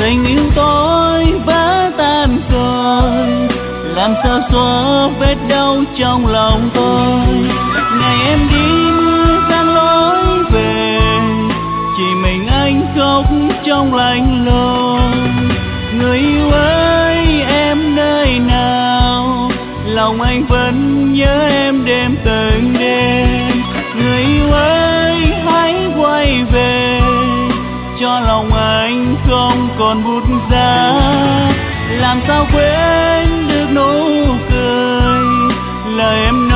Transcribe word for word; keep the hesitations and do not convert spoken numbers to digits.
tình yêu tôi vỡ tan rồi, làm sao xóa vết đau trong lòng tôi. Ngày em đi mưa giăng lối về, chỉ mình anh khóc trong lạnh lùng. Người yêu ơi em nơi nào, lòng anh vẫn nhớ em đêm từng đêm. Người yêu ơi hãy quay về, cho lòng anh không còn bút giá. Làm sao quên được nụ cười, lời em